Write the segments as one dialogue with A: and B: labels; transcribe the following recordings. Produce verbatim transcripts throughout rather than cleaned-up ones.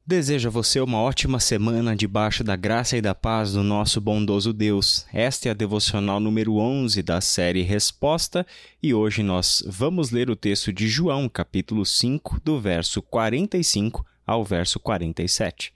A: Desejo a você uma ótima semana debaixo da graça e da paz do nosso bondoso Deus. Esta é a devocional número onze da série Resposta e hoje nós vamos ler o texto de João, capítulo cinco, do verso quarenta e cinco ao verso quarenta e sete.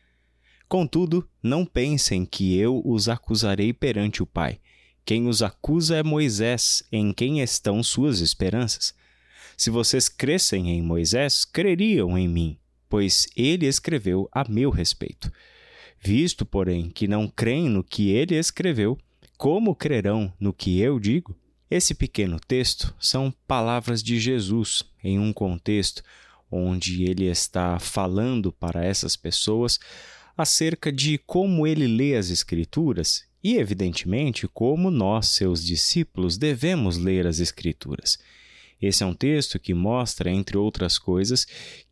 A: Contudo, não pensem que eu os acusarei perante o Pai. Quem os acusa é Moisés, em quem estão suas esperanças. Se vocês crescem em Moisés, creriam em mim, pois ele escreveu a meu respeito. Visto, porém, que não creem no que ele escreveu, como crerão no que eu digo? Esse pequeno texto são palavras de Jesus em um contexto onde ele está falando para essas pessoas acerca de como ele lê as Escrituras e, evidentemente, como nós, seus discípulos, devemos ler as Escrituras. Esse é um texto que mostra, entre outras coisas,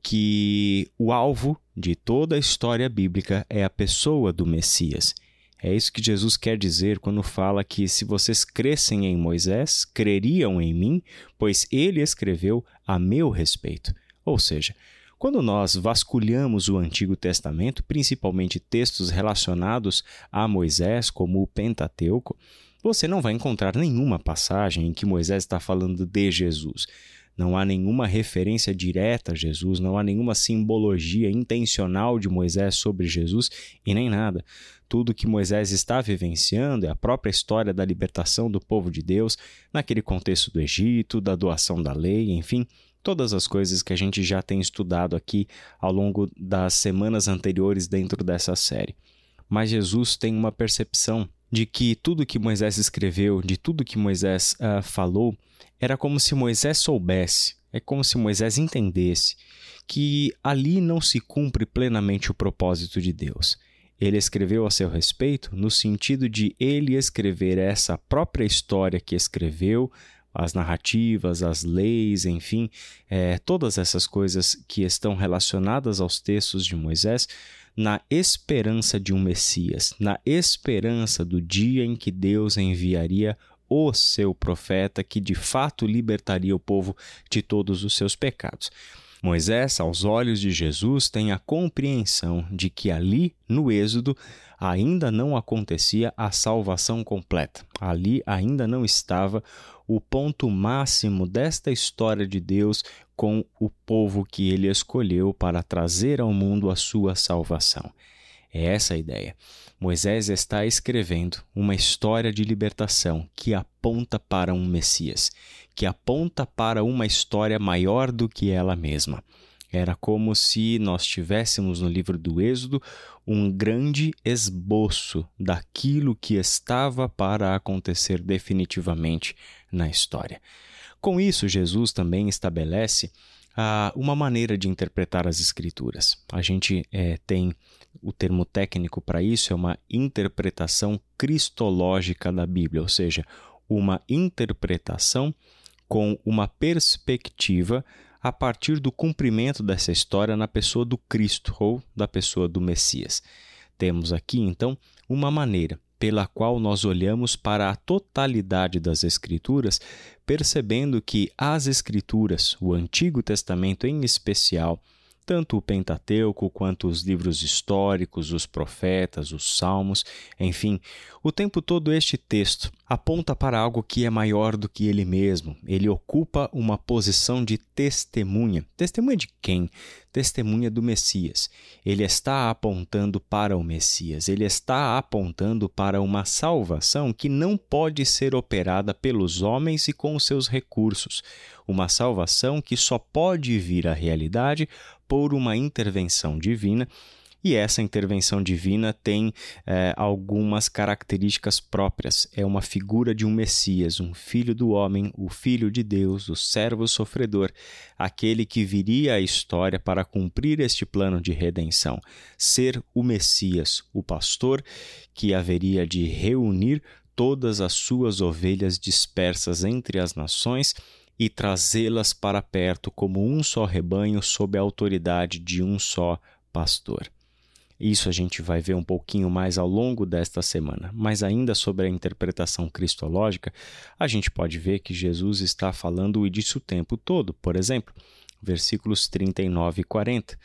A: que o alvo de toda a história bíblica é a pessoa do Messias. É isso que Jesus quer dizer quando fala que se vocês crescem em Moisés, creriam em mim, pois ele escreveu a meu respeito. Ou seja, quando nós vasculhamos o Antigo Testamento, principalmente textos relacionados a Moisés, como o Pentateuco, você não vai encontrar nenhuma passagem em que Moisés está falando de Jesus. Não há nenhuma referência direta a Jesus, não há nenhuma simbologia intencional de Moisés sobre Jesus e nem nada. Tudo que Moisés está vivenciando é a própria história da libertação do povo de Deus, naquele contexto do Egito, da doação da lei, enfim, todas as coisas que a gente já tem estudado aqui ao longo das semanas anteriores dentro dessa série. Mas Jesus tem uma percepção de que tudo que Moisés escreveu, de tudo que Moisés uh, falou, era como se Moisés soubesse, é como se Moisés entendesse que ali não se cumpre plenamente o propósito de Deus. Ele escreveu a seu respeito no sentido de ele escrever essa própria história que escreveu, as narrativas, as leis, enfim, é, todas essas coisas que estão relacionadas aos textos de Moisés, na esperança de um Messias, na esperança do dia em que Deus enviaria o seu profeta que de fato libertaria o povo de todos os seus pecados. Moisés, aos olhos de Jesus, tem a compreensão de que ali, no Êxodo, ainda não acontecia a salvação completa. Ali ainda não estava o ponto máximo desta história de Deus com o povo que ele escolheu para trazer ao mundo a sua salvação. É essa a ideia. Moisés está escrevendo uma história de libertação que aponta para um Messias, que aponta para uma história maior do que ela mesma. Era como se nós tivéssemos no livro do Êxodo um grande esboço daquilo que estava para acontecer definitivamente na história. Com isso, Jesus também estabelece ah, uma maneira de interpretar as Escrituras. A gente é, tem o termo técnico para isso, é uma interpretação cristológica da Bíblia, ou seja, uma interpretação com uma perspectiva a partir do cumprimento dessa história na pessoa do Cristo ou da pessoa do Messias. Temos aqui, então, uma maneira pela qual nós olhamos para a totalidade das Escrituras, percebendo que as Escrituras, o Antigo Testamento em especial, tanto o Pentateuco quanto os livros históricos, os profetas, os salmos, enfim, o tempo todo este texto aponta para algo que é maior do que ele mesmo. Ele ocupa uma posição de testemunha. Testemunha de quem? Testemunha do Messias. Ele está apontando para o Messias. Ele está apontando para uma salvação que não pode ser operada pelos homens e com os seus recursos. Uma salvação que só pode vir à realidade por uma intervenção divina, e essa intervenção divina tem é, algumas características próprias. É uma figura de um Messias, um filho do homem, o filho de Deus, o servo sofredor, aquele que viria à história para cumprir este plano de redenção, ser o Messias, o pastor que haveria de reunir todas as suas ovelhas dispersas entre as nações e trazê-las para perto como um só rebanho sob a autoridade de um só pastor. Isso a gente vai ver um pouquinho mais ao longo desta semana, mas ainda sobre a interpretação cristológica, a gente pode ver que Jesus está falando disso o tempo todo. Por exemplo, versículos trinta e nove e quarenta.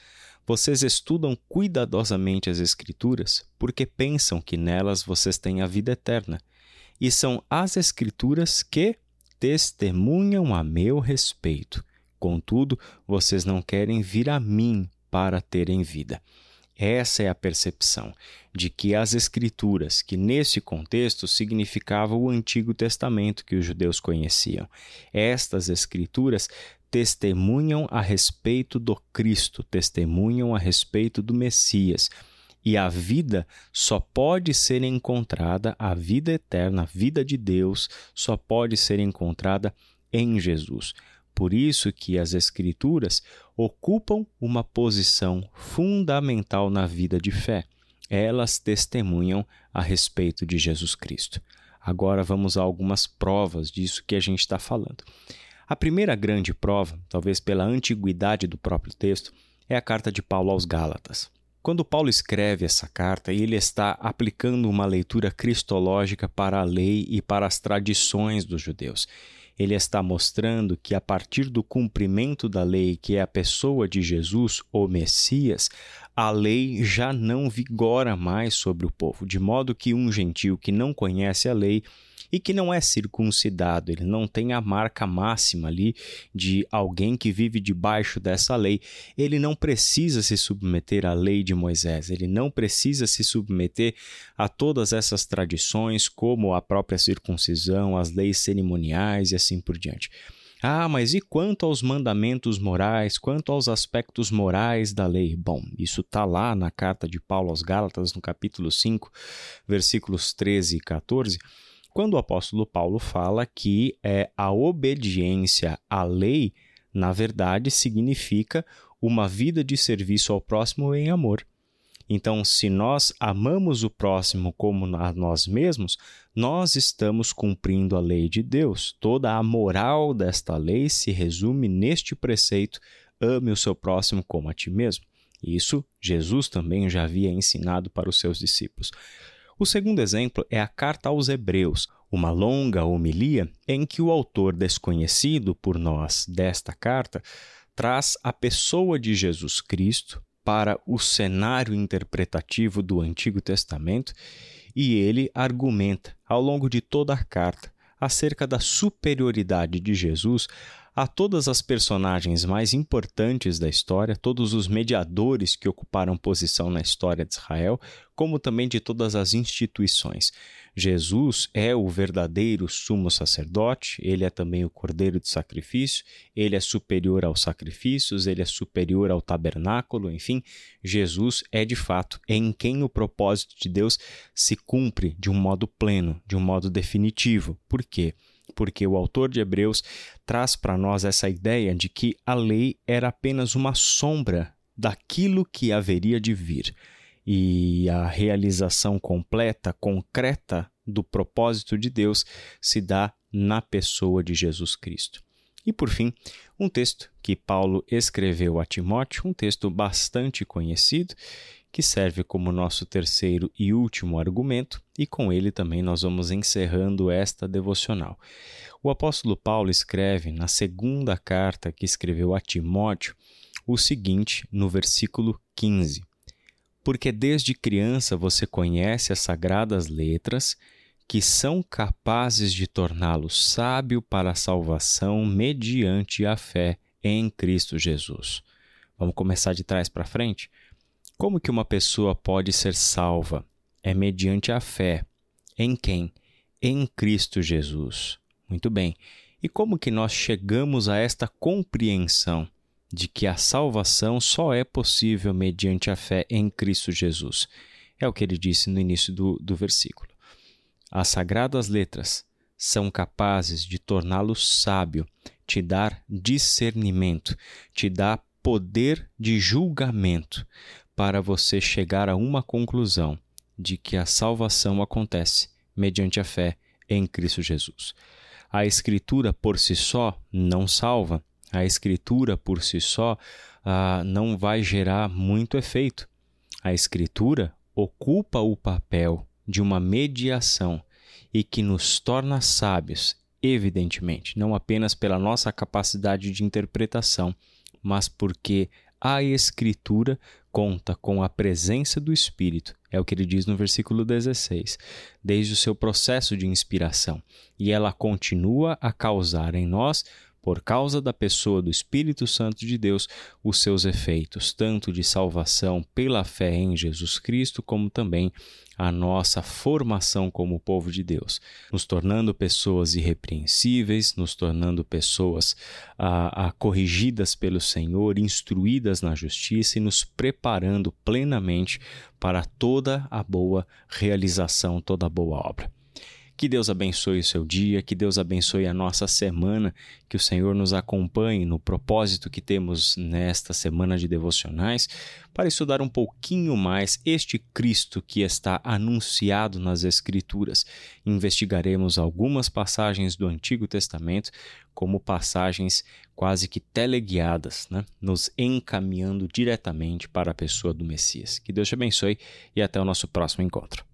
A: Vocês estudam cuidadosamente as Escrituras porque pensam que nelas vocês têm a vida eterna. E são as Escrituras que testemunham a meu respeito. Contudo, vocês não querem vir a mim para terem vida. Essa é a percepção de que as Escrituras, que nesse contexto significava o Antigo Testamento que os judeus conheciam, estas Escrituras testemunham a respeito do Cristo, testemunham a respeito do Messias. E a vida só pode ser encontrada, a vida eterna, a vida de Deus, só pode ser encontrada em Jesus. Por isso que as Escrituras ocupam uma posição fundamental na vida de fé. Elas testemunham a respeito de Jesus Cristo. Agora vamos a algumas provas disso que a gente está falando. A primeira grande prova, talvez pela antiguidade do próprio texto, é a carta de Paulo aos Gálatas. Quando Paulo escreve essa carta, ele está aplicando uma leitura cristológica para a lei e para as tradições dos judeus. Ele está mostrando que a partir do cumprimento da lei, que é a pessoa de Jesus, o Messias, a lei já não vigora mais sobre o povo, de modo que um gentio que não conhece a lei e que não é circuncidado, ele não tem a marca máxima ali de alguém que vive debaixo dessa lei, ele não precisa se submeter à lei de Moisés, ele não precisa se submeter a todas essas tradições, como a própria circuncisão, as leis cerimoniais e assim por diante. Ah, mas e quanto aos mandamentos morais, quanto aos aspectos morais da lei? Bom, isso está lá na carta de Paulo aos Gálatas, no capítulo cinco, versículos treze e quatorze, quando o apóstolo Paulo fala que é, a obediência à lei, na verdade, significa uma vida de serviço ao próximo em amor. Então, se nós amamos o próximo como a nós mesmos, nós estamos cumprindo a lei de Deus. Toda a moral desta lei se resume neste preceito: ame o seu próximo como a ti mesmo. Isso Jesus também já havia ensinado para os seus discípulos. O segundo exemplo é a carta aos Hebreus, uma longa homilia em que o autor desconhecido por nós desta carta traz a pessoa de Jesus Cristo para o cenário interpretativo do Antigo Testamento e ele argumenta ao longo de toda a carta acerca da superioridade de Jesus a todas as personagens mais importantes da história, todos os mediadores que ocuparam posição na história de Israel, como também de todas as instituições. Jesus é o verdadeiro sumo sacerdote, ele é também o cordeiro de sacrifício, ele é superior aos sacrifícios, ele é superior ao tabernáculo, enfim, Jesus é de fato em quem o propósito de Deus se cumpre de um modo pleno, de um modo definitivo. Por quê? Porque o autor de Hebreus traz para nós essa ideia de que a lei era apenas uma sombra daquilo que haveria de vir. E a realização completa, concreta do propósito de Deus se dá na pessoa de Jesus Cristo. E, por fim, um texto que Paulo escreveu a Timóteo, um texto bastante conhecido, que serve como nosso terceiro e último argumento, e com ele também nós vamos encerrando esta devocional. O apóstolo Paulo escreve na segunda carta que escreveu a Timóteo o seguinte no versículo quinze: porque desde criança você conhece as sagradas letras que são capazes de torná-lo sábio para a salvação mediante a fé em Cristo Jesus. Vamos começar de trás para frente? Como que uma pessoa pode ser salva? É mediante a fé. Em quem? Em Cristo Jesus. Muito bem. E como que nós chegamos a esta compreensão de que a salvação só é possível mediante a fé em Cristo Jesus? É o que ele disse no início do, do versículo. As sagradas letras são capazes de torná-lo sábio, te dar discernimento, te dar poder de julgamento, para você chegar a uma conclusão de que a salvação acontece mediante a fé em Cristo Jesus. A Escritura por si só não salva, a Escritura por si só ah, não vai gerar muito efeito. A Escritura ocupa o papel de uma mediação e que nos torna sábios, evidentemente, não apenas pela nossa capacidade de interpretação, mas porque a Escritura conta com a presença do Espírito, é o que ele diz no versículo dezesseis, desde o seu processo de inspiração, e ela continua a causar em nós, por causa da pessoa do Espírito Santo de Deus, os seus efeitos, tanto de salvação pela fé em Jesus Cristo, como também a nossa formação como povo de Deus, nos tornando pessoas irrepreensíveis, nos tornando pessoas ah, ah, corrigidas pelo Senhor, instruídas na justiça e nos preparando plenamente para toda a boa realização, toda a boa obra. Que Deus abençoe o seu dia, que Deus abençoe a nossa semana, que o Senhor nos acompanhe no propósito que temos nesta semana de devocionais, para estudar um pouquinho mais este Cristo que está anunciado nas Escrituras. Investigaremos algumas passagens do Antigo Testamento como passagens quase que teleguiadas, né? Nos encaminhando diretamente para a pessoa do Messias. Que Deus te abençoe e até o nosso próximo encontro.